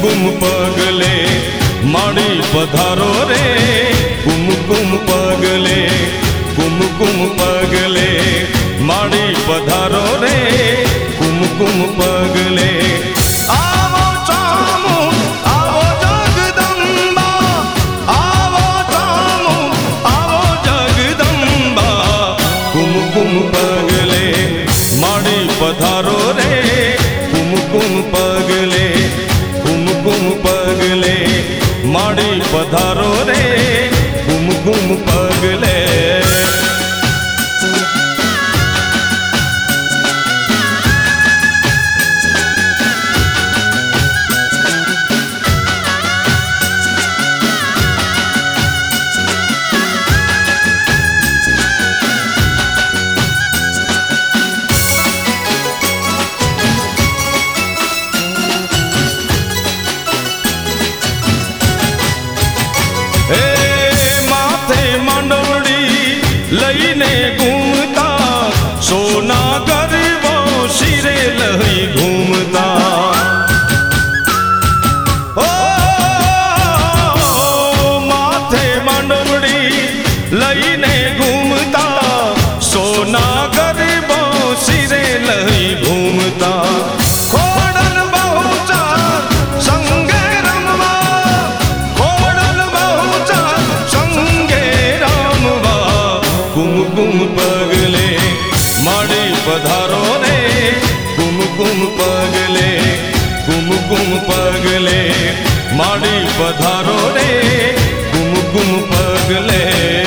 कुमकुम पगले माड़ी पधारो रे कुमकुम पगले कुमकुम पगले माड़ी पधारो रे कुमकुम पगले आवो चामू आवो जगदंबा आवो चामू आवो जगदंबा कुमकुम पगले माड़ी पधारो रे कुमकुम पगले कुमकुम पगले माड़ी पधारो रे कुमकुम पगले लईने घूमता सोना गरीबो सिरे लई घूमता ओ माथे मंडोड़ी लईने घूमता सोना गरीबो सिरे लई घूमता खोड़न बहुचा संगे रमवा खोड़न बहुचा संगे रमवा कुमकुम पगले माड़ी पधारो रे कुमकुम पगले कुमकुम पगले माड़ी पधारो रे कुमकुम पगले।